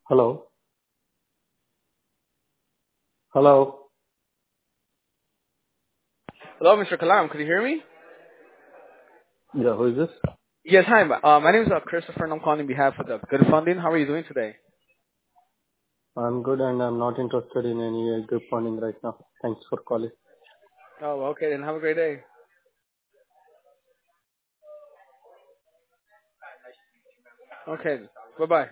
Hello. Hello. Hello, Mr. Kalam. Could you hear me? Yeah, who is this? Yes, hi. My name is Christopher, and I'm calling on behalf of the Good Funding. How are you doing today? I'm good and I'm not interested in any group funding right now. Thanks for calling. Oh, okay. Then have a great day. Okay. Bye bye.